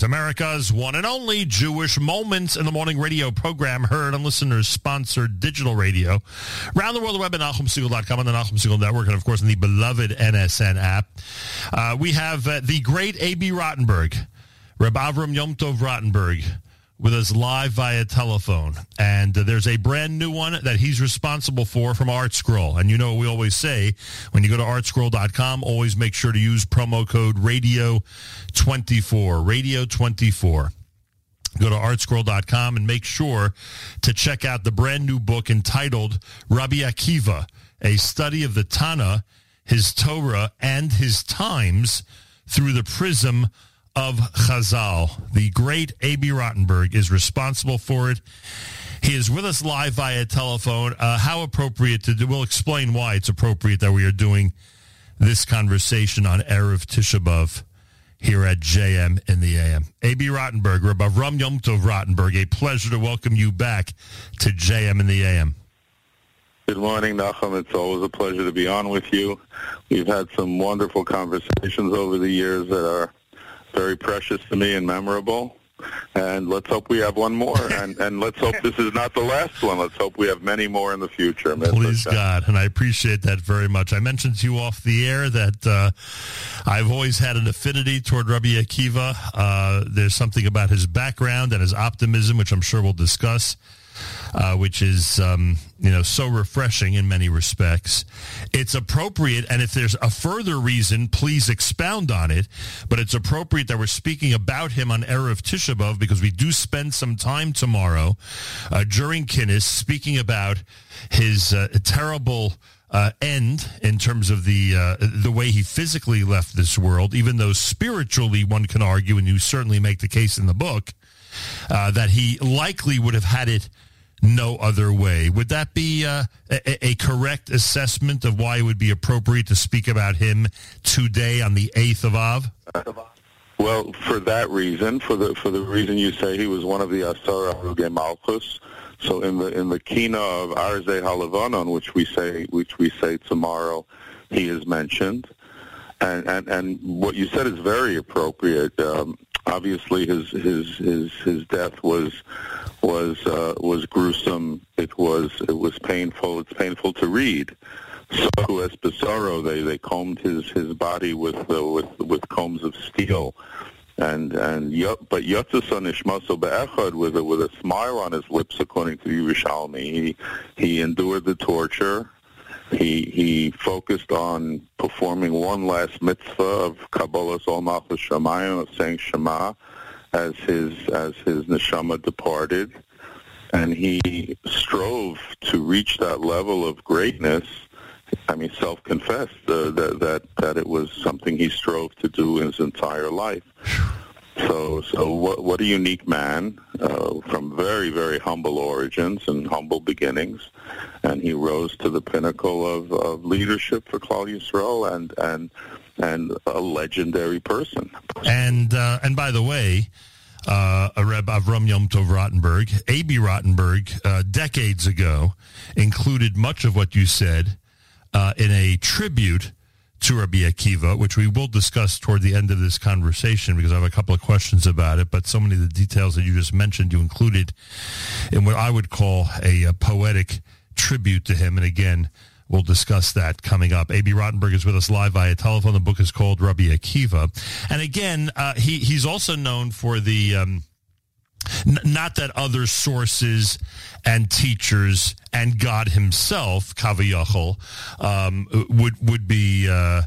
America's one and only Jewish Moments in the Morning radio program, heard on listeners-sponsored digital radio. Around the world, the web at NachumSegal.com, on the Nachum Segal Network, and, of course, in the beloved NSN app. We have the great A.B. Rottenberg, Reb Avram Yom Tov Rottenberg, with us live via telephone. And there's a brand new one that he's responsible for from ArtScroll. And you know what we always say, when you go to artscroll.com, always make sure to use promo code Radio24, Radio24. Go to artscroll.com and make sure to check out the brand new book entitled Rabbi Akiva, a study of the Tana, his Torah, and his times through the prism of Chazal. The great A.B. Rottenberg is responsible for it. He is with us live via telephone. How appropriate to do? We'll explain why it's appropriate that we are doing this conversation on Erev Tisha B'Av here at JM in the AM. A.B. Rottenberg, Rabbi Avram Yom Tov Rottenberg, a pleasure to welcome you back to JM in the AM. Good morning, Nachum. It's always a pleasure to be on with you. We've had some wonderful conversations over the years that are very precious to me and memorable. And let's hope we have one more. And let's hope this is not the last one. Let's hope we have many more in the future. Please, God. And I appreciate that very much. I mentioned to you off the air that I've always had an affinity toward Rabbi Akiva. There's something about his background and his optimism, which I'm sure we'll discuss, which is, so refreshing in many respects. It's appropriate, and if there's a further reason, please expound on it, but it's appropriate that we're speaking about him on Erev Tisha B'Av because we do spend some time tomorrow during Kinnis speaking about his terrible end in terms of the way he physically left this world, even though spiritually one can argue, and you certainly make the case in the book, that he likely would have had it no other way. Would that be a correct assessment of why it would be appropriate to speak about him today on the 8th of Av? Well, for that reason, for the reason you say, he was one of the Asar Arugei Malchus. So in the Kina of Arzei Halavanon, which we say tomorrow, he is mentioned, and what you said is very appropriate. Obviously, his death was gruesome. It was painful. It's painful to read. So as Besaro, they combed his body with combs of steel, but Yotzasa Nishmaso Be'echad with a smile on his lips, according to Yerushalmi. He endured the torture. He focused on performing one last mitzvah of Kabbalas Ol Malchus Shamayim, of saying Shema, as his neshama departed, and he strove to reach that level of greatness. I mean, self-confessed that it was something he strove to do in his entire life. So what a unique man from very, very humble origins and humble beginnings, and he rose to the pinnacle of leadership for Klal Yisrael and a legendary person. And by the way, Reb Avram Yom Tov Rottenberg, A.B. Rottenberg, decades ago, included much of what you said in a tribute to Rabbi Akiva, which we will discuss toward the end of this conversation because I have a couple of questions about it, but so many of the details that you just mentioned you included in what I would call a poetic tribute to him. And again, we'll discuss that coming up. A.B. Rottenberg is with us live via telephone. The book is called Rabbi Akiva. And again, he's also known for the... not that other sources and teachers and God himself, Kaviyachol, would be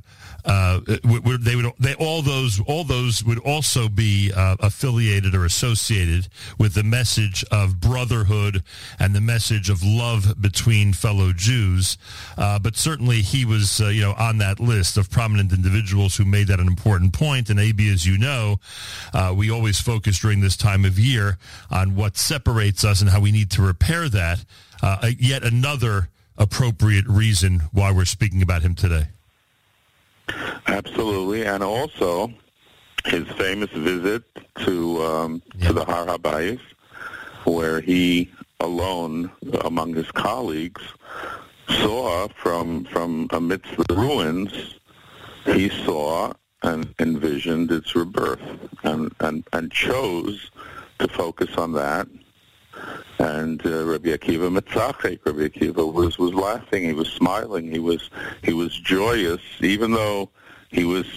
all those would also be affiliated or associated with the message of brotherhood and the message of love between fellow Jews. But certainly he was on that list of prominent individuals who made that an important point. And AB, as you know, we always focus during this time of year on what separates us and how we need to repair that. Yet another appropriate reason why we're speaking about him today. Absolutely, and also his famous visit to the Har HaBayis, where he alone, among his colleagues, saw from amidst the ruins, he saw and envisioned its rebirth, and chose to focus on that. And Rabbi Akiva Mitzachek, Rabbi Akiva was laughing, he was smiling, he was joyous, even though he was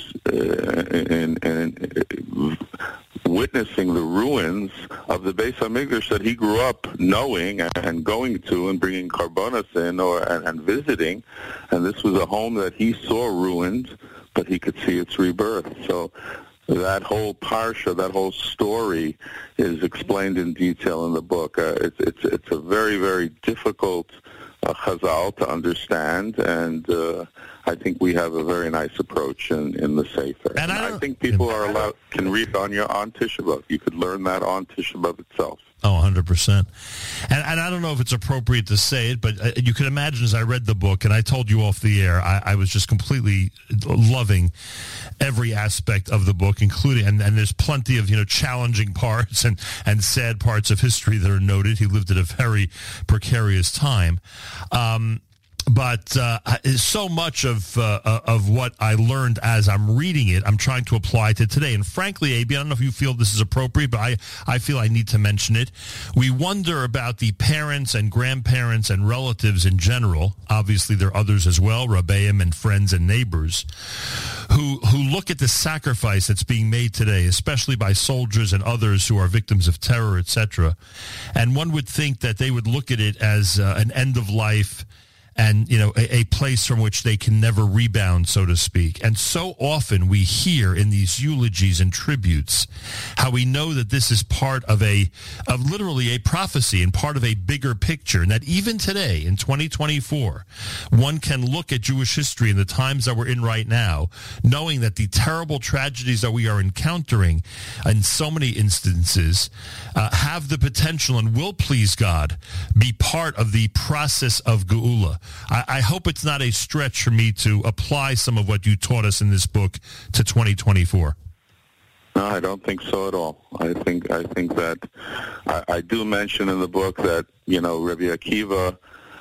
witnessing the ruins of the Beis HaMikdash that he grew up knowing and going to and bringing karbonos in and visiting. And this was a home that he saw ruined, but he could see its rebirth. So that whole parsha, that whole story is explained in detail in the book. It's a very, very difficult chazal to understand, and I think we have a very nice approach in the Sefer. And I think people can read on Tisha B'Av. You could learn that on Tisha B'Av itself. Oh, 100%. And I don't know if it's appropriate to say it, but you can imagine as I read the book, and I told you off the air, I was just completely loving every aspect of the book, including, and there's plenty of, challenging parts and sad parts of history that are noted. He lived at a very precarious time. But so much of what I learned as I'm reading it, I'm trying to apply to today. And frankly, A.B., I don't know if you feel this is appropriate, but I feel I need to mention it. We wonder about the parents and grandparents and relatives in general. Obviously, there are others as well, Rabbeim and friends and neighbors, who look at the sacrifice that's being made today, especially by soldiers and others who are victims of terror, etc. And one would think that they would look at it as an end of life and, a place from which they can never rebound, so to speak. And so often we hear in these eulogies and tributes how we know that this is part of literally a prophecy and part of a bigger picture, and that even today in 2024, one can look at Jewish history and the times that we're in right now, knowing that the terrible tragedies that we are encountering in so many instances have the potential and will, please God, be part of the process of Geula. I hope it's not a stretch for me to apply some of what you taught us in this book to 2024. No, I don't think so at all. I think that I do mention in the book that, Rabbi Akiva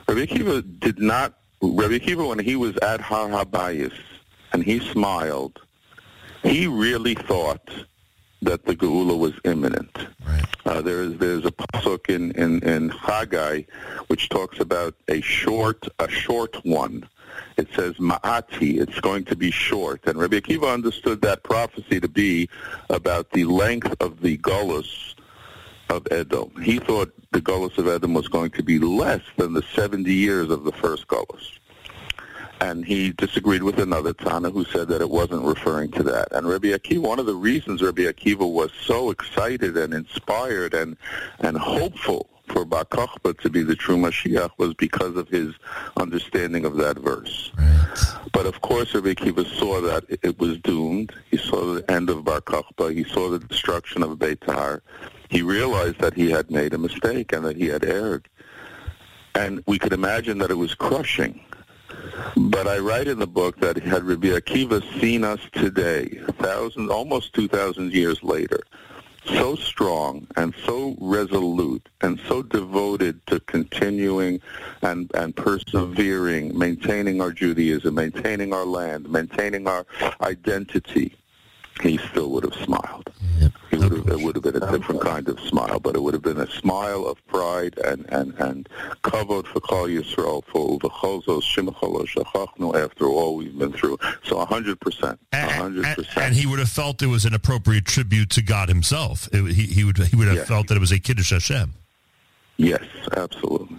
when he was at Har HaBayis and he smiled, he really thought that the Geula was imminent. Right. There's a pasuk in Haggai which talks about a short one. It says ma'ati, it's going to be short. And Rabbi Akiva understood that prophecy to be about the length of the Golus of Edom. He thought the Golus of Edom was going to be less than the 70 years of the first Golus. And he disagreed with another Tana who said that it wasn't referring to that. And Rabbi Akiva, one of the reasons Rabbi Akiva was so excited and inspired and hopeful for Bar Kokhba to be the true Mashiach was because of his understanding of that verse. Right. But of course, Rabbi Akiva saw that it was doomed. He saw the end of Bar Kokhba. He saw the destruction of Beitar. He realized that he had made a mistake and that he had erred. And we could imagine that it was crushing. But I write in the book that had Rabbi Akiva seen us today, almost 2,000 years later, so strong and so resolute and so devoted to continuing and persevering, maintaining our Judaism, maintaining our land, maintaining our identity, he still would have smiled. Yep. It would have been a different kind of smile, but it would have been a smile of pride and kavod for Kol Yisrael, for uvechol shimcha lo shachachnu, after all we've been through. So 100%. And he would have felt it was an appropriate tribute to God himself. He would have felt that it was a Kiddush Hashem. Yes, absolutely.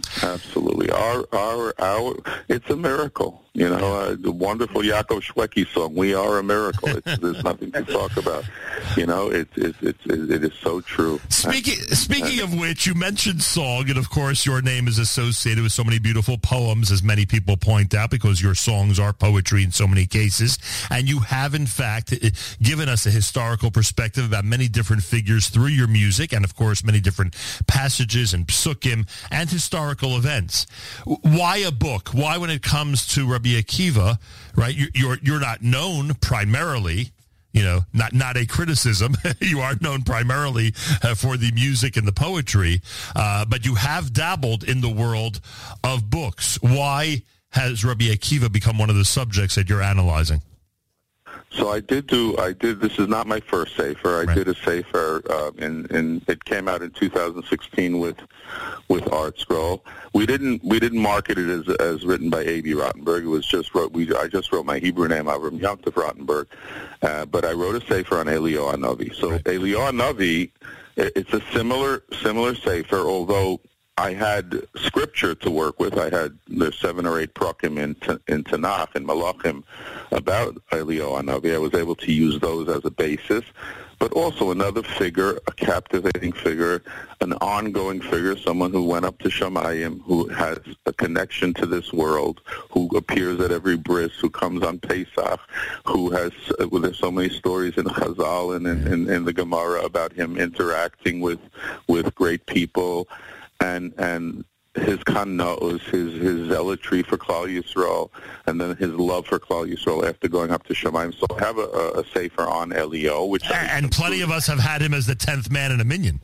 Our it's a miracle. The wonderful Yaakov Shweki song, "We Are a Miracle." There's nothing to talk about. It is so true. Speaking of which, you mentioned song, and of course your name is associated with so many beautiful poems, as many people point out, because your songs are poetry in so many cases. And you have, in fact, given us a historical perspective about many different figures through your music, and of course many different passages and psukim and historical events. Why a book? Why, when it comes to Rabbi Akiva, right? You're not known primarily, not a criticism. You are known primarily for the music and the poetry, but you have dabbled in the world of books. Why has Rabbi Akiva become one of the subjects that you're analyzing? So I did. This is not my first Sefer. I did a Sefer, and it came out in 2016 with Art Scroll. We didn't market it as written by A.B. Rottenberg. It was just I just wrote my Hebrew name, Avram Yontif Rottenberg, but I wrote a Sefer on Eliyahu Hanavi. So Eliyahu Hanavi, it's a similar Sefer, although I had scripture to work with. There's 7 or 8 prakim in Tanakh and Malachim about Eliyahu Hanavi. I was able to use those as a basis, but also another figure, a captivating figure, an ongoing figure, someone who went up to Shamayim, who has a connection to this world, who appears at every bris, who comes on Pesach, who has, there's so many stories in Chazal and in the Gemara about him interacting with great people, and his kanna'us, his zealotry for Klal Yisrael, and then his love for Klal Yisrael after going up to Shamayim. So I have a Sefer on Eliyahu, which and plenty of us have had him as the 10th man in a minyan.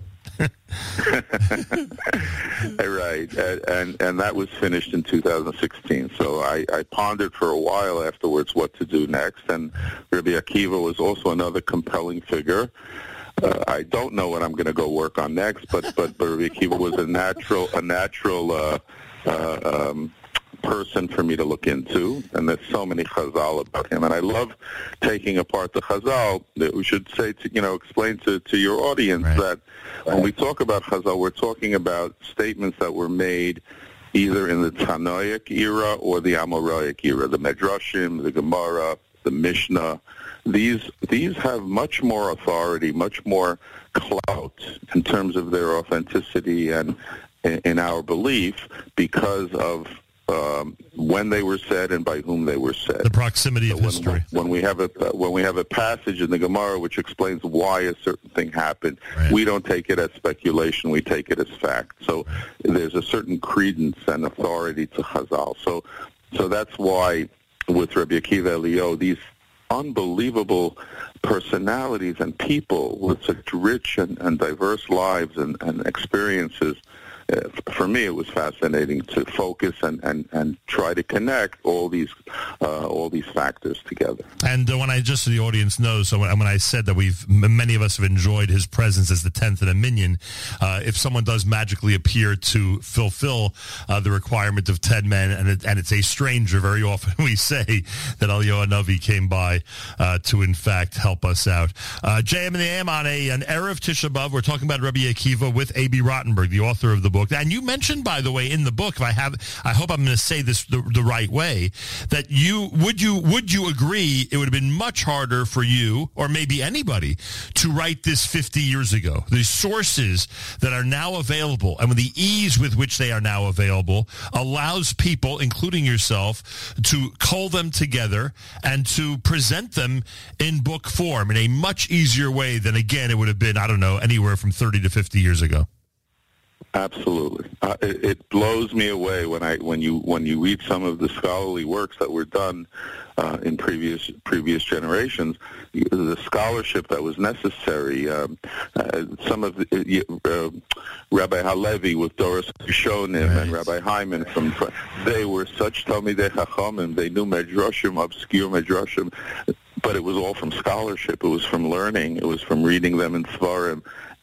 Right, and that was finished in 2016. So I pondered for a while afterwards what to do next, and Rabbi Akiva was also another compelling figure. I don't know what I'm going to go work on next, but Rabbi Akiva was a natural person for me to look into, and there's so many Chazal about him, and I love taking apart the Chazal. That we should say explain to your audience that when we talk about Chazal, we're talking about statements that were made either in the Tanoic era or the Amoraic era, the Medrashim, the Gemara, the Mishnah. These have much more authority, much more clout in terms of their authenticity and in our belief because of when they were said and by whom they were said. The proximity of history. When we have a passage in the Gemara which explains why a certain thing happened, we don't take it as speculation. We take it as fact. So there's a certain credence and authority to Chazal. So that's why with Rabbi Akiva Eliyahu, these unbelievable personalities and people with such rich and diverse lives and experiences. For me, it was fascinating to focus and try to connect all these factors together. And when so the audience knows, so when I said that many of us have enjoyed his presence as the 10th in a minyan, if someone does magically appear to fulfill the requirement of 10 men, and it's a stranger, very often we say that Eliyahu Hanavi came by to in fact help us out. JM and the AM on an Erev Tisha B'Av, we're talking about Rabbi Akiva with A.B. Rottenberg, the author of the book. And you mentioned, by the way, in the book, I hope I'm going to say this the right way, that would you agree it would have been much harder for you, or maybe anybody, to write this 50 years ago? The sources that are now available, and with the ease with which they are now available, allows people, including yourself, to cull them together and to present them in book form in a much easier way than, again, it would have been, I don't know, anywhere from 30 to 50 years ago. Absolutely, it blows me away when you read some of the scholarly works that were done in previous generations. The scholarship that was necessary. Some of Rabbi Halevi with Doris Rishonim and Rabbi Hyman they were such Talmidei Chachamim. They knew Medrashim, obscure Medrashim, but it was all from scholarship. It was from learning. It was from reading them in Svarim.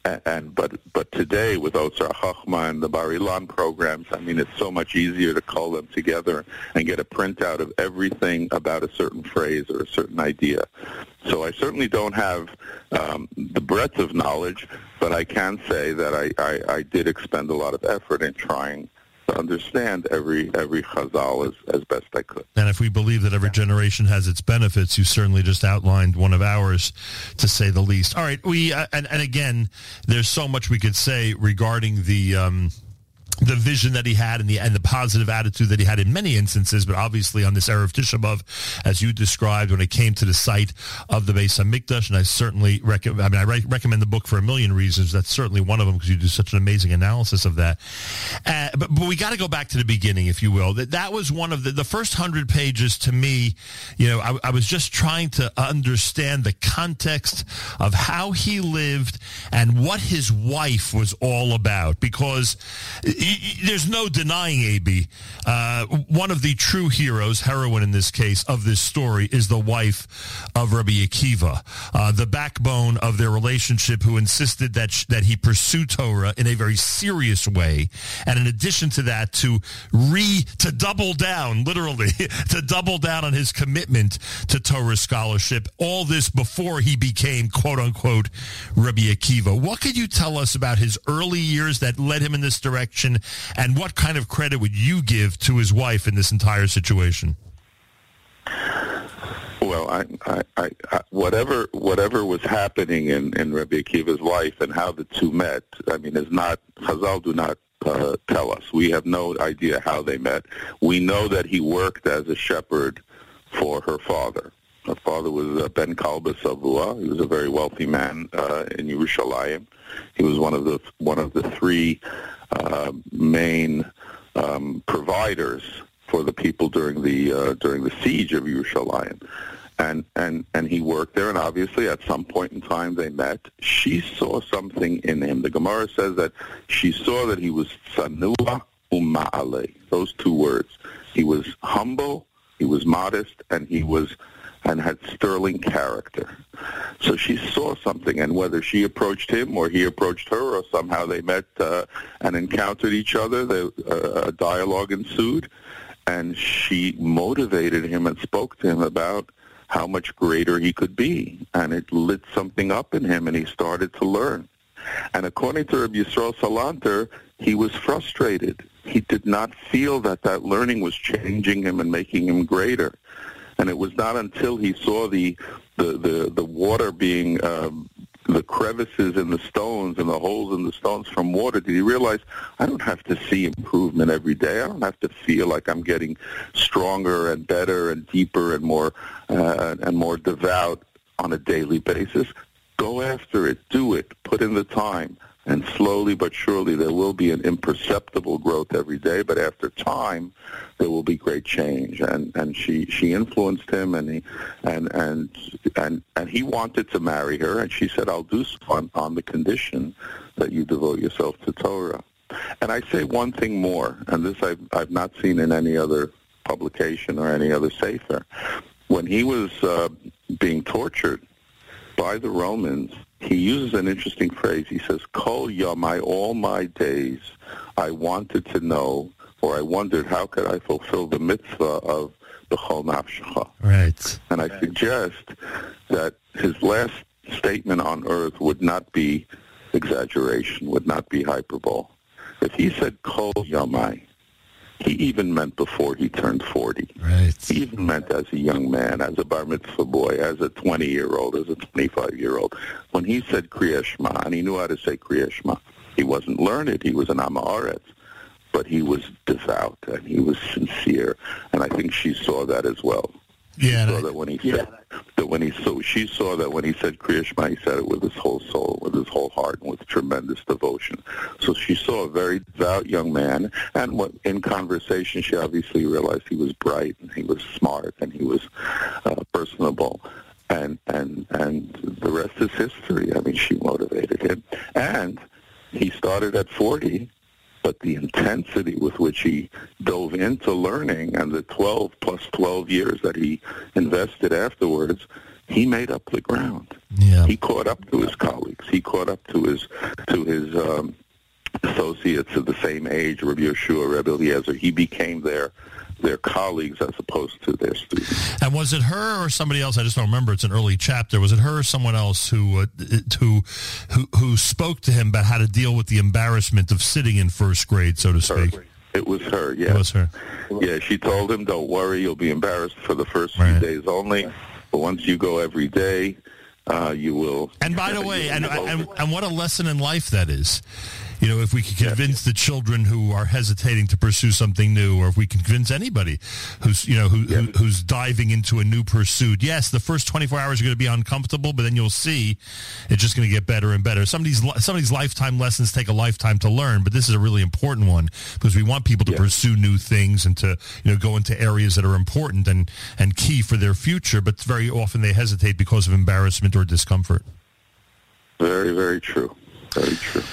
But today with Otzar Chachma and the Bar Ilan programs, I mean, it's so much easier to cull them together and get a printout of everything about a certain phrase or a certain idea. So I certainly don't have the breadth of knowledge, but I can say that I did expend a lot of effort in trying to understand every Chazal as best I could. And if we believe that every generation has its benefits, you certainly just outlined one of ours, to say the least. All right, we and again, there's so much we could say regarding the vision that he had and the positive attitude that he had in many instances, but obviously on this Erev Tisha B'Av, as you described, when it came to the site of the Beis HaMikdash, and I certainly recommend the book for a million reasons. That's certainly one of them, because you do such an amazing analysis of that. But we got to go back to the beginning, if you will. That was one of the first 100 pages to me. I was just trying to understand the context of how he lived and what his wife was all about, because there's no denying, A.B., one of the true heroes, heroine in this case, of this story is the wife of Rabbi Akiva, the backbone of their relationship, who insisted that he pursue Torah in a very serious way. And in addition to that, to double down, literally, to double down on his commitment to Torah scholarship, all this before he became, quote-unquote, Rabbi Akiva. What could you tell us about his early years that led him in this direction, and what kind of credit would you give to his wife in this entire situation? Well, I whatever was happening in Rabbi Akiva's life and how the two met, I mean, is not, Chazal do not tell us. We have no idea how they met. We know that he worked as a shepherd for her father. Her father was Ben Kalba Savua. He was a very wealthy man in Yerushalayim. He was one of the three main providers for the people during the siege of Yerushalayim. And he worked there, and obviously at some point in time they met. She saw something in him. The Gemara says that she saw that he was tsanua uma'ale. Those two words. He was humble, he was modest, and had sterling character. So she saw something, and whether she approached him or he approached her, or somehow they met and encountered each other, a dialogue ensued, and she motivated him and spoke to him about how much greater he could be, and it lit something up in him, and he started to learn. And according to Rabbi Yisrael Salanter, he was frustrated. He did not feel that learning was changing him and making him greater. And it was not until he saw the water being, the crevices in the stones and the holes in the stones from water, did he realize, I don't have to see improvement every day. I don't have to feel like I'm getting stronger and better and deeper and more devout on a daily basis. Go after it. Do it. Put in the time. And slowly but surely there will be an imperceptible growth every day, but after time there will be great change. And she influenced him, and he wanted to marry her, and she said, I'll do so on the condition that you devote yourself to Torah. And I say one thing more, and this I've not seen in any other publication or any other sefer. When he was being tortured by the Romans, he uses an interesting phrase. He says, Kol Yomai, all my days, I wanted to know, or I wondered, how could I fulfill the mitzvah of B'chol Nafshecha? Right. And I suggest that his last statement on earth would not be exaggeration, would not be hyperbole. If he said Kol Yomai, he even meant before he turned 40. Right. He even meant as a young man, as a bar mitzvah boy, as a 20-year-old, as a 25-year-old. When he said Kriya Shema, and he knew how to say Kriya Shema, he wasn't learned, he was an Am Haaretz, but he was devout and he was sincere, and I think she saw that as well. Yeah, she saw that when he said she saw that when he said Kriya Shema, he said it with his whole soul, with his whole heart, and with tremendous devotion. So she saw a very devout young man, and in conversation, she obviously realized he was bright, and he was smart, and he was personable, and the rest is history. I mean, she motivated him, and he started at 40. But the intensity with which he dove into learning and the 12 plus 12 years that he invested afterwards, he made up the ground. Yeah. He caught up to his colleagues. He caught up to his associates of the same age, Rabbi Yeshua, Rabbi Eliezer. He became their colleagues as opposed to their students. And was it her or somebody else? I just don't remember. It's an early chapter. Was it her or someone else who spoke to him about how to deal with the embarrassment of sitting in first grade, so to speak? It was her, yeah. It was her. Yeah, she told him, don't worry, you'll be embarrassed for the first few days only, but once you go every day, you will. And by the way, and what a lesson in life that is. You know, if we can convince the children who are hesitating to pursue something new, or if we can convince anybody who's diving into a new pursuit, yes, the first 24 hours are going to be uncomfortable, but then you'll see it's just going to get better and better. Some of these lifetime lessons take a lifetime to learn, but this is a really important one because we want people to pursue new things and to go into areas that are important and key for their future, but very often they hesitate because of embarrassment or discomfort. Very, very true. Very true.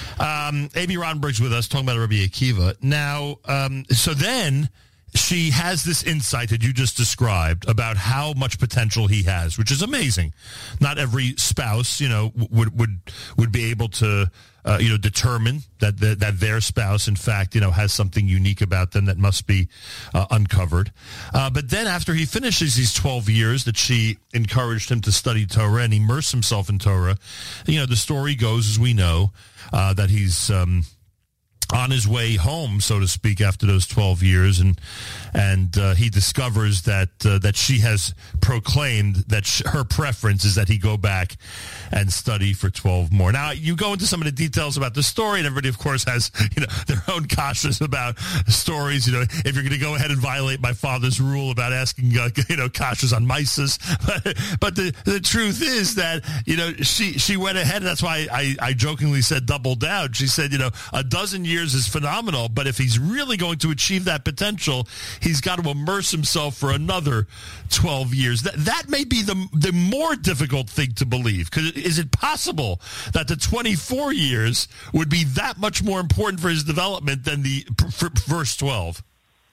Amy Rottenberg's with us talking about Rabbi Akiva. Now, so then she has this insight that you just described about how much potential he has, which is amazing. Not every spouse, would be able to, determine that their spouse, in fact, has something unique about them that must be uncovered. But then after he finishes these 12 years that she encouraged him to study Torah and immerse himself in Torah, the story goes, as we know, that he's on his way home, so to speak, after those 12 years, and he discovers that she has proclaimed that her preference is that he go back and study for 12 more. Now, you go into some of the details about the story, and everybody, of course, has their own kashas about stories. If you're going to go ahead and violate my father's rule about asking kashas on mices, but the truth is that she went ahead, and that's why I jokingly said double down. She said a dozen years is phenomenal, but if he's really going to achieve that potential, he's got to immerse himself for another 12 years. That may be the more difficult thing to believe, because is it possible that the 24 years would be that much more important for his development than the verse 12?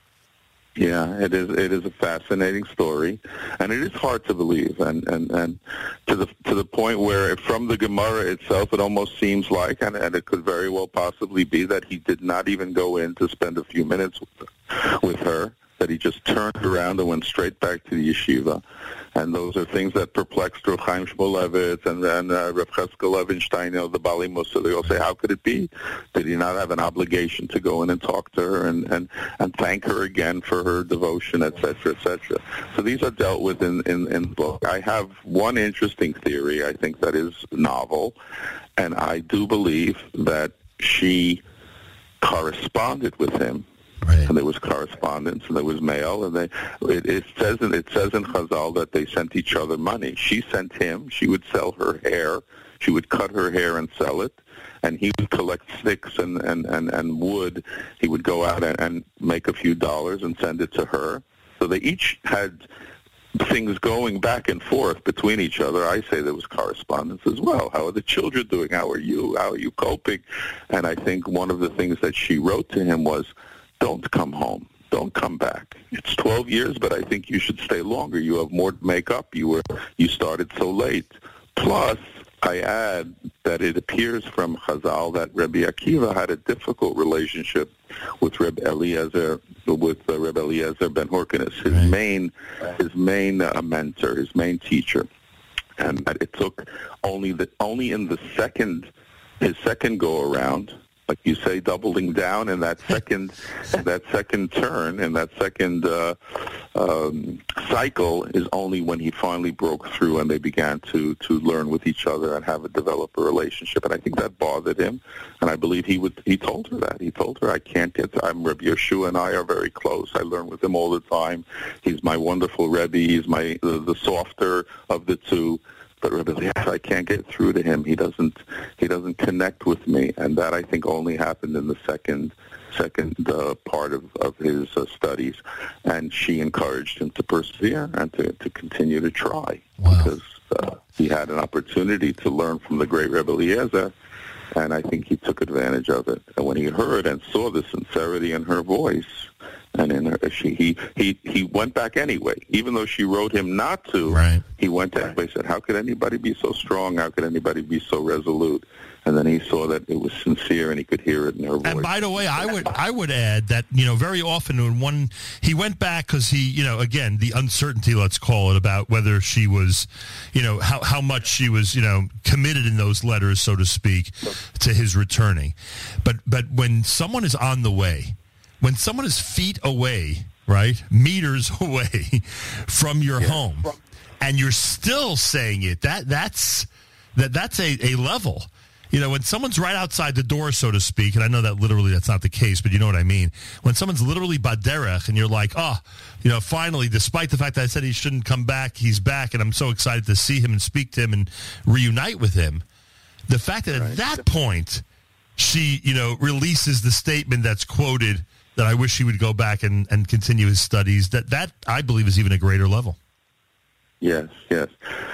Yeah, it is a fascinating story, and it is hard to believe, and to the point where from the Gemara itself, it almost seems like, and it could very well possibly be that he did not even go in to spend a few minutes with her, that he just turned around and went straight back to the yeshiva. And those are things that perplexed Rav Chaim Shmulevitz and Rav Cheskel Levinstein, the Bali Musa. They all say, how could it be? Did he not have an obligation to go in and talk to her and thank her again for her devotion, et cetera, et cetera? So these are dealt with in the book. I have one interesting theory, I think, that is novel, and I do believe that she corresponded with him. Right. And there was correspondence, and there was mail, and it says in Chazal that they sent each other money. She sent him. She would sell her hair. She would cut her hair and sell it, and he would collect sticks and wood. He would go out and make a few dollars and send it to her. So they each had things going back and forth between each other. I say there was correspondence as well. How are the children doing? How are you? How are you coping? And I think one of the things that she wrote to him was, don't come home. Don't come back. It's 12 years, but I think you should stay longer. You have more to make up. You started so late. Plus, I add that it appears from Chazal that Rabbi Akiva had a difficult relationship with Reb Eliezer ben Horkenes, his main mentor, his main teacher, and that it took only in his second go around, like you say, doubling down in that second turn, and that second cycle is only when he finally broke through and they began to learn with each other and develop a relationship. And I think that bothered him, and I believe he told her that. He told her, I'm Rabbi Yeshua and I are very close. I learn with him all the time. He's my wonderful Rebbe. He's the softer of the two. But Rebbe, I can't get through to him. He doesn't connect with me, and that I think only happened in the second part of his studies. And she encouraged him to persevere and to continue to try. Wow. Because he had an opportunity to learn from the great Rebbe Eliezer, and I think he took advantage of it. And when he heard and saw the sincerity in her voice, and in her, he went back anyway. Even though she wrote him not to, right. He went anyway and said, how could anybody be so strong? How could anybody be so resolute? And then he saw that it was sincere, and he could hear it in her voice. And by the way, I would add that, very often when he went back, because he, again, the uncertainty, let's call it, about whether she was, how much she was, committed in those letters, so to speak, to his returning. But when someone is on the way, when someone is feet away, right, meters away from your home, and you're still saying it, that's a level. When someone's right outside the door, so to speak, and I know that literally that's not the case, but you know what I mean. When someone's literally baderech, and you're like, finally, despite the fact that I said he shouldn't come back, he's back, and I'm so excited to see him and speak to him and reunite with him. The fact that at that point, she, releases the statement that's quoted, that I wish he would go back and continue his studies, that I believe is even a greater level. Yes.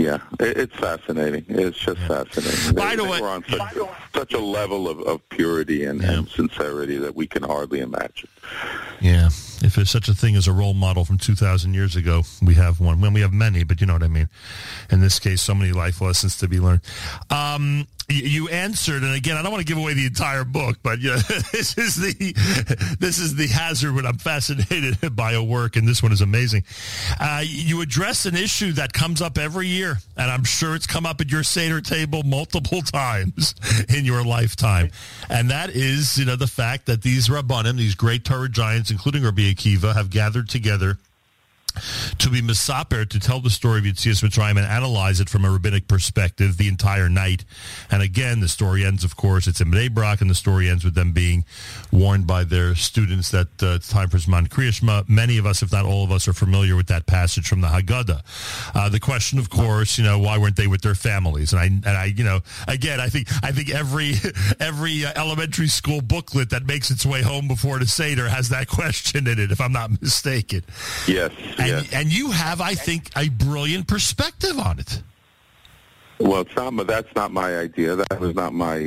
It's fascinating. It's just fascinating. By the way, we're on such a level of purity and sincerity that we can hardly imagine. Yeah. If there's such a thing as a role model from 2,000 years ago, we have one. Well, we have many, but you know what I mean. In this case, so many life lessons to be learned. You answered, and again, I don't want to give away the entire book, but this is the hazard when I'm fascinated by a work, and this one is amazing. You address an issue that comes up every year, and I'm sure it's come up at your Seder table multiple times in your lifetime, and that is, the fact that these Rabbanim, these great Torah giants, including Rabbi Akiva, have gathered together to be misaper, to tell the story of Yetzias Mitzrayim and analyze it from a rabbinic perspective the entire night. And again, the story ends, of course, it's in Bnei Brak, and the story ends with them being warned by their students that it's time for Zman Kriyas Shema. Many of us, if not all of us, are familiar with that passage from the Haggadah. The question, of course, why weren't they with their families? And I again, I think every elementary school booklet that makes its way home before the Seder has that question in it, if I'm not mistaken. Yes. And you have, I think, a brilliant perspective on it. Well, that's not my idea. That was not my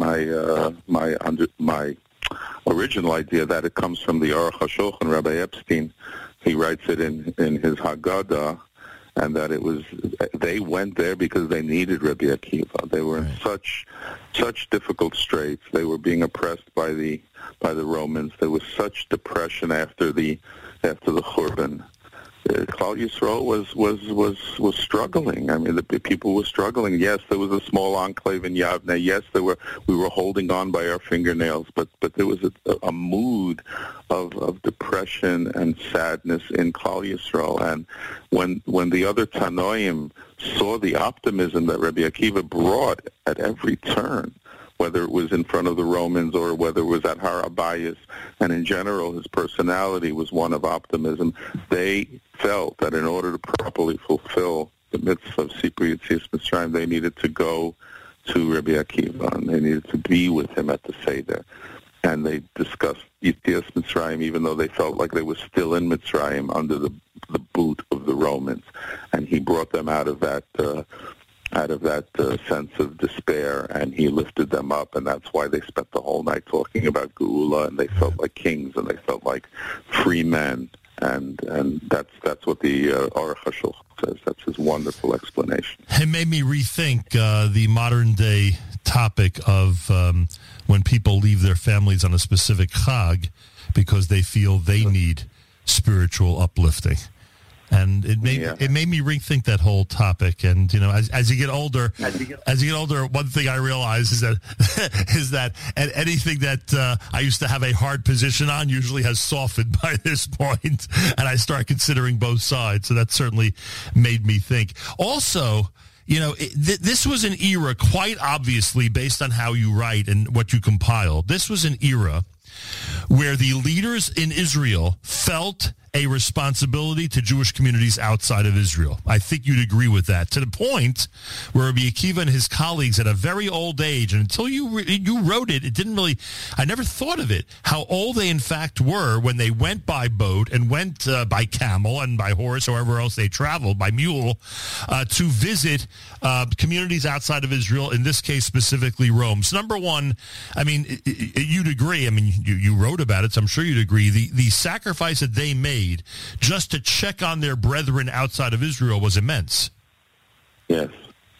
original idea. That it comes from the Aruch HaShulchan, Rabbi Epstein. He writes it in his Haggadah, and that they went there because they needed Rabbi Akiva. They were in such difficult straits. They were being oppressed by the Romans. There was such depression after the Churban. Klal Yisrael was struggling. I mean, the people were struggling. Yes, there was a small enclave in Yavne. Yes, we were holding on by our fingernails. But there was a mood of depression and sadness in Klal Yisrael. And when the other Tanoim saw the optimism that Rabbi Akiva brought at every turn, whether it was in front of the Romans or whether it was at Har Habayis, and in general his personality was one of optimism, they felt that in order to properly fulfill the mitzvah of Sipur Yetzias Mitzrayim, they needed to go to Rabbi Akiva, and they needed to be with him at the Seder. And they discussed Yetzias Mitzrayim, even though they felt like they were still in Mitzrayim under the boot of the Romans. And he brought them out of that sense of despair, and he lifted them up, and that's why they spent the whole night talking about Geula, and they felt like kings, and they felt like free men, and that's what the Aruch HaShulchan says. That's his wonderful explanation. It made me rethink the modern-day topic of when people leave their families on a specific Chag because they feel they need spiritual uplifting. And it made me rethink that whole topic. And as you get older, one thing I realize is that anything that I used to have a hard position on usually has softened by this point, and I start considering both sides. So that certainly made me think. Also, this was an era, quite obviously, based on how you write and what you compile. This was an era where the leaders in Israel felt a responsibility to Jewish communities outside of Israel. I think you'd agree with that, to the point where Rabbi Akiva and his colleagues at a very old age, and until you wrote it, it didn't really, I never thought of it, how old they in fact were when they went by boat and went by camel and by horse or wherever else they traveled, by mule, to visit communities outside of Israel, in this case specifically Rome. So number one, I mean, you'd agree, I mean, you wrote about it, so I'm sure you'd agree, the sacrifice that they made just to check on their brethren outside of Israel was immense. Yes.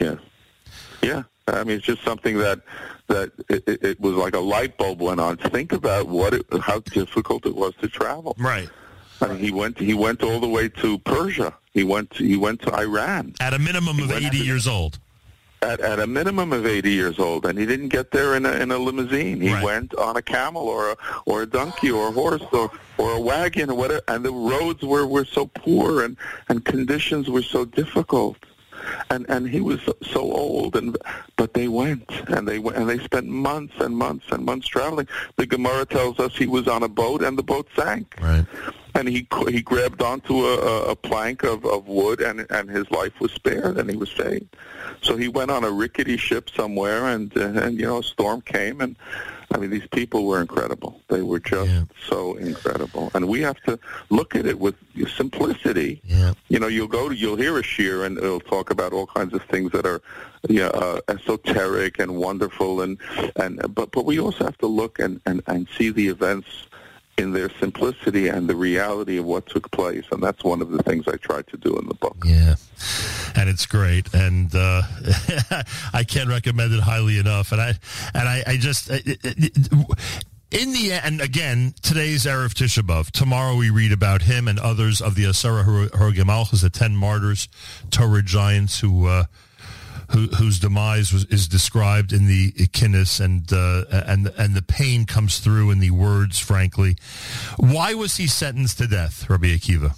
Yeah. I mean, it's just something that it was like a light bulb went on. Think about how difficult it was to travel. Right. I mean, he went all the way to Persia. He went to Iran. At a minimum of 80 years old. At a minimum of 80 years old, and he didn't get there in a limousine. He went on a camel or a donkey or a horse or a wagon or whatever. And the roads were so poor and conditions were so difficult. And he was so old, but they went and they spent months and months and months traveling. The Gemara tells us he was on a boat and the boat sank. Right. And he grabbed onto a plank of wood, and his life was spared, and he was saved. So he went on a rickety ship somewhere, and a storm came, and I mean, these people were incredible. They were just so incredible. And we have to look at it with simplicity. Yeah. You know, you'll hear a shir and it'll talk about all kinds of things that are esoteric and wonderful, but we also have to look and see the events in their simplicity and the reality of what took place, and that's one of the things I tried to do in the book. Yeah, and it's great, and I can't recommend it highly enough. And I just in the end, and again, today's Erev Tisha B'Av. Tomorrow we read about him and others of the Asara Horogei Malchus, the 10 martyrs, Torah giants whose demise is described in the Kinnis, and the pain comes through in the words, frankly. Why was he sentenced to death, Rabbi Akiva?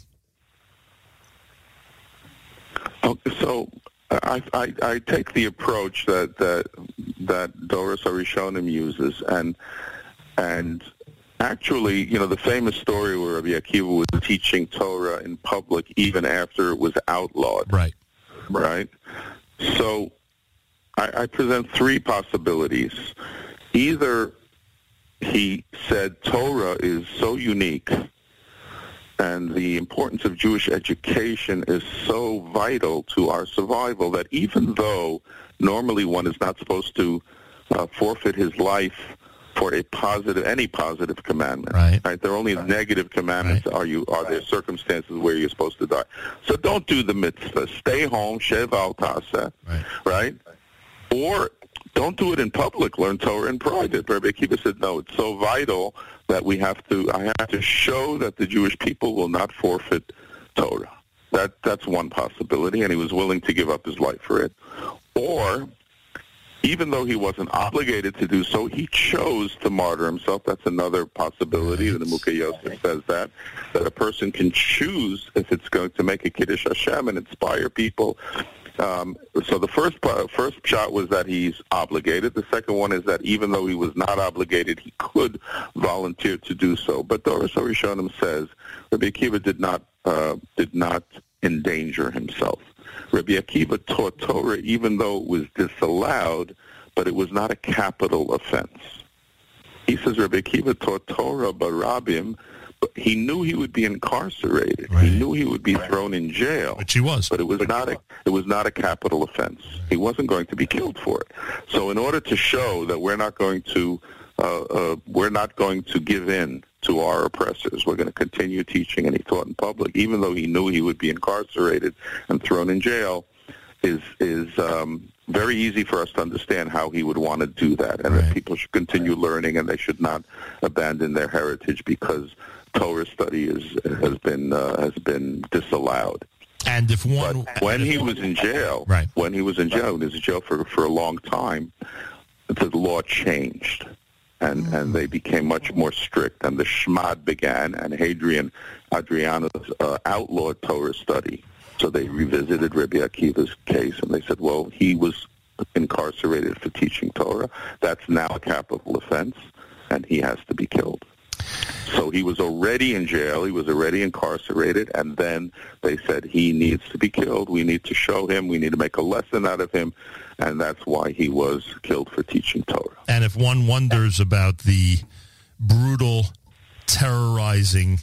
So I take the approach that Doros HaRishonim uses, and actually, you know, the famous story where Rabbi Akiva was teaching Torah in public even after it was outlawed. Right. So I present three possibilities. Either he said Torah is so unique and the importance of Jewish education is so vital to our survival that even though normally one is not supposed to forfeit his life for any positive commandment. Right? There are only negative commandments. Right. Are there circumstances where you're supposed to die? So don't do the mitzvah. Stay home, shev al taseh, right? Or don't do it in public. Learn Torah in private. Rabbi Akiva said, no, it's so vital that I have to show that the Jewish people will not forfeit Torah. That's one possibility, and he was willing to give up his life for it. Or even though he wasn't obligated to do so, he chose to martyr himself. That's another possibility. The Mukhe Yosef says that a person can choose if it's going to make a Kiddush Hashem and inspire people. So the first shot was that he's obligated. The second one is that even though he was not obligated, he could volunteer to do so. But Doros HaRishonim says Rabbi Akiva did not endanger himself. Rabbi Akiva taught Torah even though it was disallowed, but it was not a capital offense. He says Rabbi Akiva taught Torah barabim, but he knew he would be incarcerated. Right. He knew he would be thrown in jail. Which he was. But it was not a capital offense. He wasn't going to be killed for it. So in order to show that we're not going to give in to our oppressors. We're going to continue teaching, and he taught in public, even though he knew he would be incarcerated and thrown in jail, is very easy for us to understand how he would want to do that, and that people should continue learning, and they should not abandon their heritage because Torah study has been disallowed. And if one, but when he was in jail, he was in jail for a long time, the law changed. And they became much more strict, and the Shmad began, and Adrianus outlawed Torah study. So they revisited Rabbi Akiva's case, and they said, well, he was incarcerated for teaching Torah. That's now a capital offense, and he has to be killed. So he was already in jail, he was already incarcerated, and then they said he needs to be killed. We need to show him, we need to make a lesson out of him, and that's why he was killed for teaching Torah. And if one wonders about the brutal, terrorizing,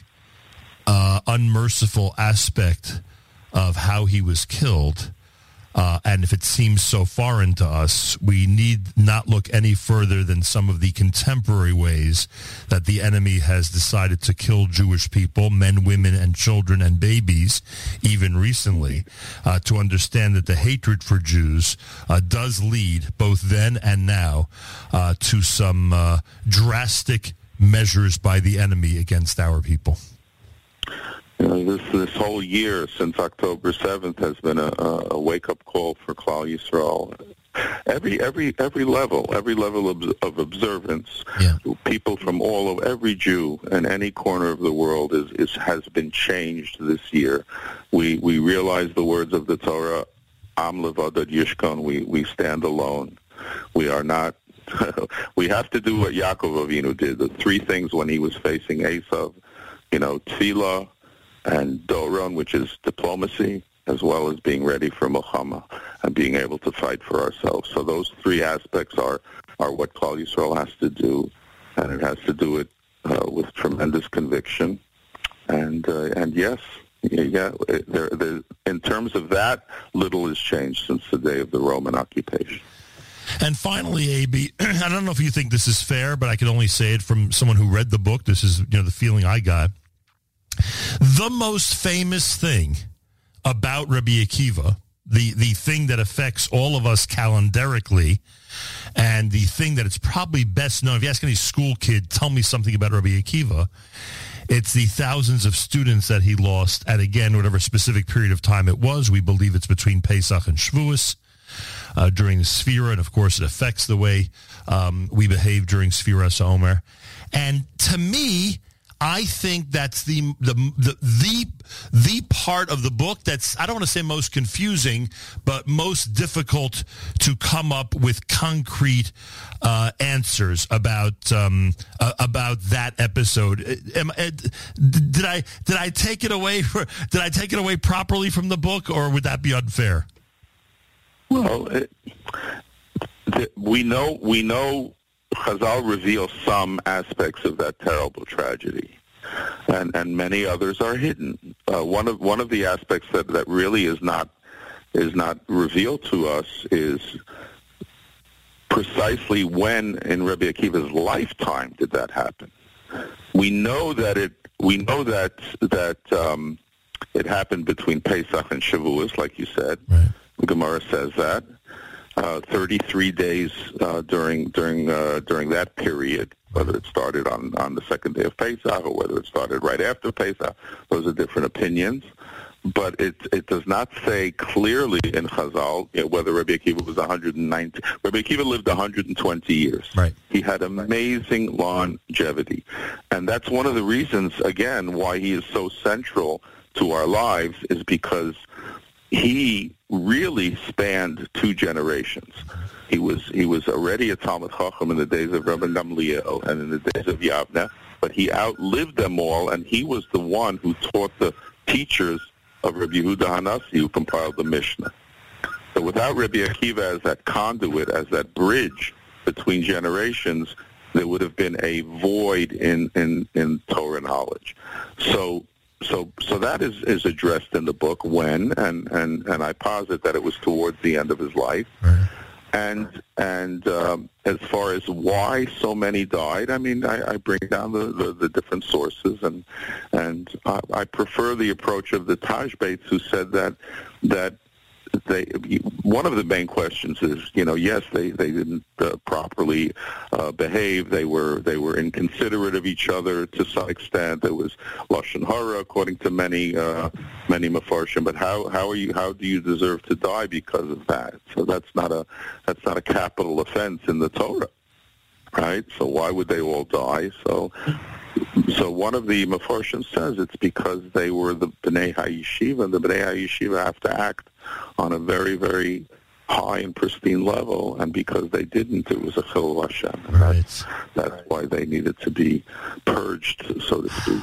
unmerciful aspect of how he was killed, and if it seems so foreign to us, we need not look any further than some of the contemporary ways that the enemy has decided to kill Jewish people, men, women, and children and babies, even recently, to understand that the hatred for Jews does lead, both then and now, to some drastic measures by the enemy against our people. You know, this whole year since October 7th has been a wake-up call for Klal Yisrael. Every level of observance, people from all over, every Jew in any corner of the world has been changed this year. We realize the words of the Torah, Am levadad yishkon, we stand alone. We are not. We have to do what Yaakov Avinu did. The three things when he was facing Esav, tefillah, and Doron, which is diplomacy, as well as being ready for Milchama and being able to fight for ourselves. So those three aspects are what Klal Yisrael has to do. and it has to do it with tremendous conviction. And yes, in terms of that, little has changed since the day of the Roman occupation. And finally, A.B., I don't know if you think this is fair, but I can only say it from someone who read the book. This is, the feeling I got. The most famous thing about Rabbi Akiva, the thing that affects all of us calendarically, and the thing that it's probably best known, if you ask any school kid, tell me something about Rabbi Akiva, it's the thousands of students that he lost at, again, whatever specific period of time it was. We believe it's between Pesach and Shavuos. During the Sfira, and of course it affects the way we behave during Sfiras Omer. And to me, I think that's the part of the book that's, I don't want to say most confusing, but most difficult to come up with concrete answers about that episode. Did I take it away? Did I take it away properly from the book, or would that be unfair? Well, we know Chazal reveals some aspects of that terrible tragedy, and many others are hidden. One of the aspects that really is not revealed to us is precisely when in Rabbi Akiva's lifetime did that happen. We know that it happened between Pesach and Shavuos, like you said. Right. The Gemara says that 33 days during that period, whether it started on the second day of Pesach or whether it started right after Pesach, those are different opinions. But it does not say clearly in Chazal whether Rabbi Akiva was 119. Rabbi Akiva lived 120 years. Right. He had amazing longevity, and that's one of the reasons, again, why he is so central to our lives, is because he really spanned two generations. He was already a Talmid Chacham in the days of Rabbi Gamliel and in the days of Yavne, but he outlived them all, and he was the one who taught the teachers of Rabbi Yehuda Hanassi, who compiled the Mishnah. So without Rabbi Akiva as that conduit, as that bridge between generations, there would have been a void in Torah knowledge. So that is addressed in the book when, and I posit that it was towards the end of his life. Right. And as far as why so many died, I mean, I bring down the different sources, and I prefer the approach of the Tajbates, who said that one of the main questions is, yes, they didn't properly behave. They were inconsiderate of each other to some extent. There was lashon hara, according to many mefarshim. But how do you deserve to die because of that? So that's not a capital offense in the Torah, right? So why would they all die? So one of the mefarshim says it's because they were the Bnei HaYeshiva, and the Bnei HaYeshiva have to act on a very, very high and pristine level, and because they didn't, it was a chilul Hashem. Right. That's why they needed to be purged, so to speak.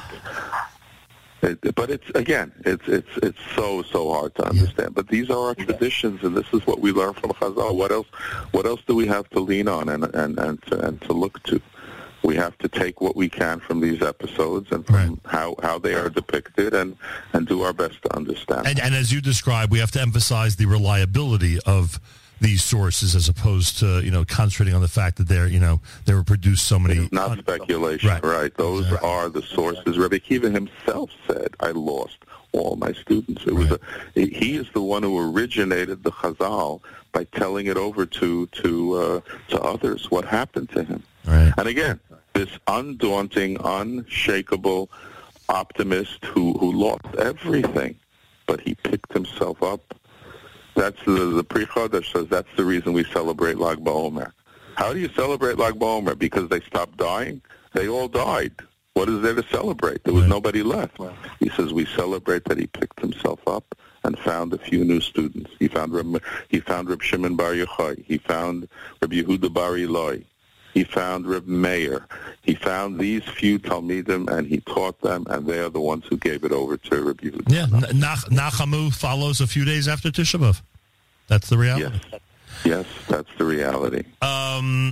But it's so hard to understand. But these are our traditions, and this is what we learn from Chazal. What else do we have to lean on and to look to? We have to take what we can from these episodes and from how they are depicted and do our best to understand. And as you described, we have to emphasize the reliability of these sources as opposed to, concentrating on the fact that they were produced so many. It's not speculation, right? Those are the sources. Rabbi Akiva himself said, I lost all my students. He is the one who originated the Chazal by telling it over to others what happened to him. Right. And again, this undaunting, unshakable optimist who lost everything, but he picked himself up. That's the Pri Chodesh says that's the reason we celebrate Lag BaOmer. How do you celebrate Lag BaOmer? Because they stopped dying? They all died. What is there to celebrate? There was nobody left. He says we celebrate that he picked himself up and found a few new students. He found Reb Shimon Bar Yochai. He found Reb Yehuda Bar Eloi. He found Reb Meir. He found these few Talmidim, and he taught them, and they are the ones who gave it over to Reb Yehuda. Yeah, Nachamu follows a few days after Tisha B'Av. That's the reality. Yes, that's the reality.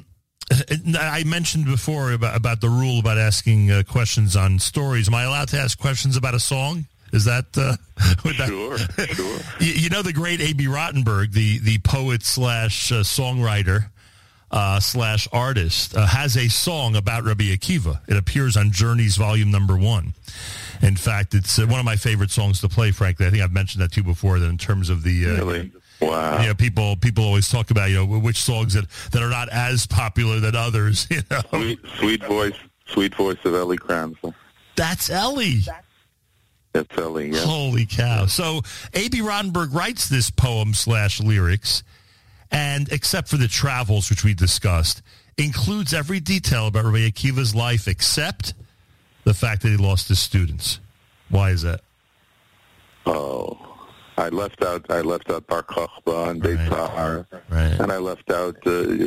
I mentioned before about the rule about asking questions on stories. Am I allowed to ask questions about a song? Is that Sure. You know the great A.B. Rottenberg, the poet slash songwriter slash artist, has a song about Rabbi Akiva. It appears on Journeys Volume Number 1. In fact, it's one of my favorite songs to play. Frankly, I think I've mentioned that to you before. That in terms of the Really? Wow. You know, people always talk about, you know, which songs that are not as popular than others. You know, Sweet voice of Ellie Kranzler. That's Ellie. That's Ellie. Yeah. Holy cow! So A.B. Rottenberg writes this poem / lyrics, and except for the travels which we discussed, includes every detail about Rabbi Akiva's life except the fact that he lost his students. Why is that? Oh. I left out Bar Kochba and Beit Sahar, and I left out.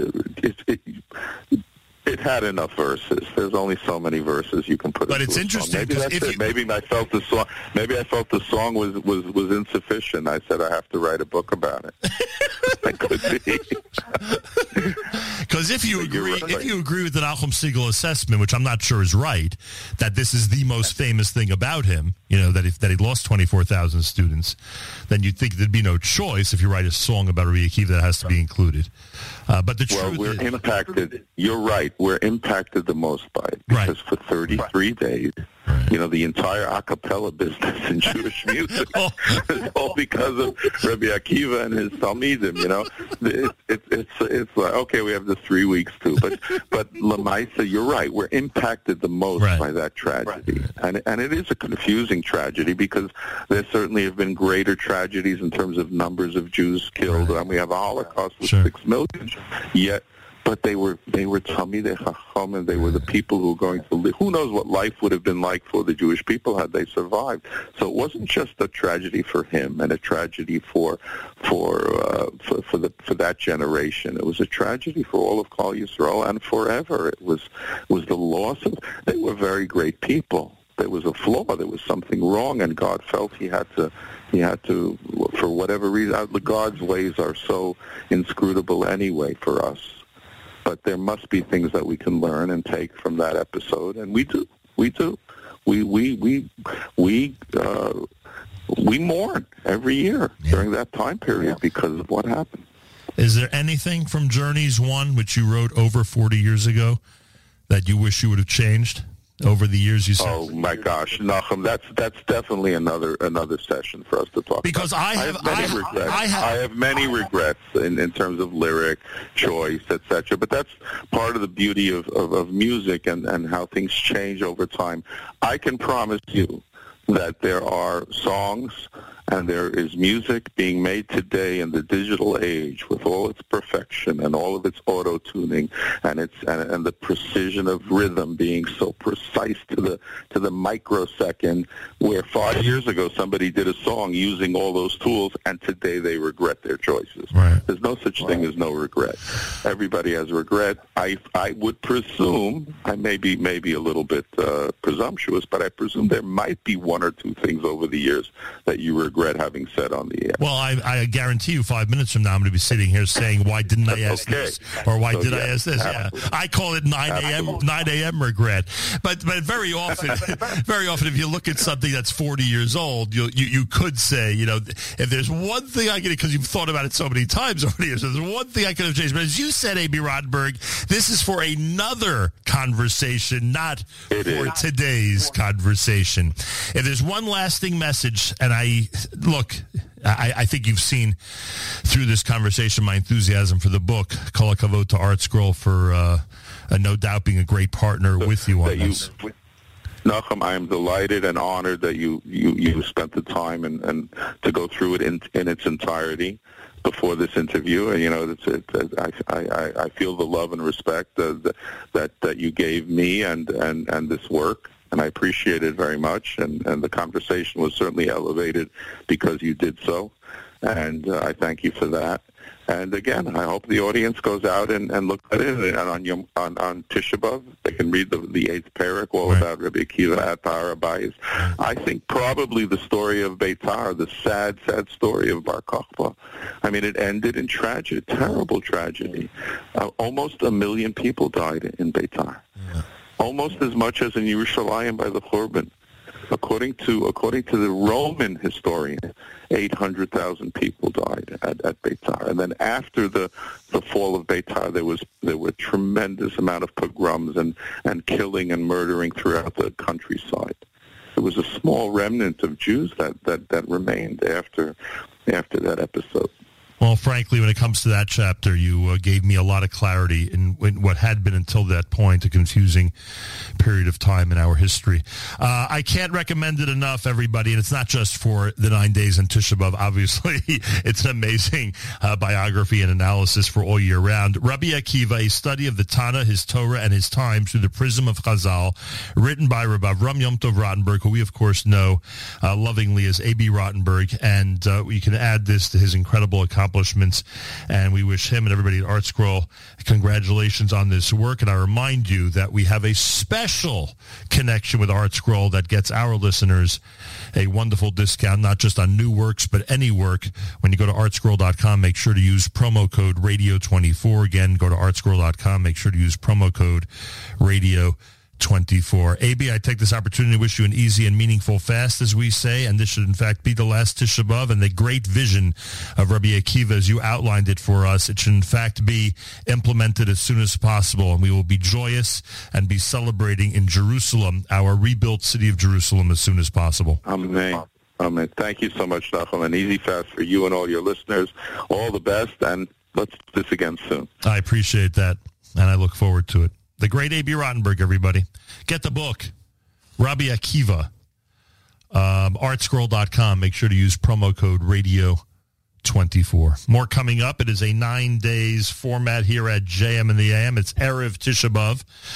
It had enough verses. There's only so many verse you can put. But it's interesting. Maybe that's it. Maybe I felt the song. Maybe I felt the song was insufficient. I said I have to write a book about it. That could be. Because if you agree with the Nachum Segal assessment, which I'm not sure is right, that this is the most famous thing about him, you know, that he lost 24,000 students, then you'd think there'd be no choice if you write a song about Rabbi Akiva that has to be included. But the truth we're is, impacted. You're right. We're impacted the most by it because for 33 days, you know, the entire a cappella business in Jewish music is all because of Rabbi Akiva and his Talmidim. You know, it's like, okay, we have the 3 weeks too, but Lamaisa, you're right. We're impacted the most by that tragedy, and it is a confusing tragedy because there certainly have been greater tragedies in terms of numbers of Jews killed, and we have a Holocaust with 6 million. Yet. But they were Talmidei Chacham, and they were the people who were going to live. Who knows what life would have been like for the Jewish people had they survived? So it wasn't just a tragedy for him and a tragedy for that generation. It was a tragedy for all of Klal Yisrael and forever. It was the loss of. They were very great people. There was a flaw. There was something wrong, and God felt he had to, for whatever reason. God's ways are so inscrutable anyway for us. But there must be things that we can learn and take from that episode, and we do. We mourn every year during that time period because of what happened. Is there anything from Journeys 1, which you wrote over 40 years ago, that you wish you would have changed over the years? You said. Oh my gosh, Nachum, that's definitely another session for us to talk because about. I have many regrets in terms of lyric choice, etc. But that's part of the beauty of music and how things change over time. I can promise you that there are songs and there is music being made today in the digital age with all its perfection and all of its auto-tuning and the precision of rhythm being so precise to the microsecond, where 5 years ago somebody did a song using all those tools and today they regret their choices. Right. There's no such thing as no regret. Everybody has regret. I would presume, I may be a little bit presumptuous, but I presume there might be 1 or 2 things over the years that you regret having said on the air. Well, I guarantee you 5 minutes from now I'm going to be sitting here saying, why didn't I ask this? Or why did I ask this? Yeah. I call it 9 a.m. regret. But very often if you look at something that's 40 years old, you could say, you know, if there's one thing I could, because you've thought about it so many times over the years, there's one thing I could have changed. But as you said, A.B. Rottenberg, this is for another conversation, not for today's conversation. If there's one lasting message, and I think you've seen through this conversation my enthusiasm for the book. Kol HaKavod to Art Scroll for no doubt being a great partner with you on this. Nachum, I am delighted and honored that you spent the time and to go through it in its entirety before this interview. And, you know, I feel the love and respect that you gave me and this work. And I appreciate it very much, and the conversation was certainly elevated because you did so, and I thank you for that. And again, I hope the audience goes out and look at it. And on Tisha B'Av, they can read the 8th parak, all about Rabbi Akiva at Har HaBayis. I think probably the story of Beitar, the sad, sad story of Bar Kokhba. I mean, it ended in tragedy, terrible tragedy. Almost 1 million people died in Beitar. Yeah. Almost as much as in Yerushalayim by the Churban. According to the Roman historian, 800,000 people died at Beitar. And then after the fall of Beitar, there were tremendous amount of pogroms and killing and murdering throughout the countryside. There was a small remnant of Jews that remained after that episode. Well, frankly, when it comes to that chapter, you gave me a lot of clarity in what had been until that point a confusing period of time in our history. I can't recommend it enough, everybody, and it's not just for the 9 days in Tisha B'Av. Obviously, it's an amazing biography and analysis for all year round. Rabbi Akiva, a study of the Tana, his Torah, and his times through the prism of Chazal, written by Rabbi Avram Yom Tov Rottenberg, who we, of course, know lovingly as A.B. Rottenberg, and you can add this to his incredible accomplishments, and we wish him and everybody at Art Scroll congratulations on this work. And I remind you that we have a special connection with Art Scroll that gets our listeners a wonderful discount, not just on new works, but any work. When you go to artscroll.com, make sure to use promo code radio24. Again, go to artscroll.com, make sure to use promo code radio24. AB, I take this opportunity to wish you an easy and meaningful fast, as we say, and this should in fact be the last Tisha B'Av, and the great vision of Rabbi Akiva, as you outlined it for us, it should in fact be implemented as soon as possible, and we will be joyous and be celebrating in Jerusalem, our rebuilt city of Jerusalem, as soon as possible. Amen. Amen. Thank you so much, Nachum. An easy fast for you and all your listeners. All the best, and let's do this again soon. I appreciate that, and I look forward to it. The great A.B. Rottenberg, everybody. Get the book, Rabbi Akiva, artscroll.com. Make sure to use promo code radio24. More coming up. It is a 9 days format here at JM in the AM. It's Erev Tisha B'Av.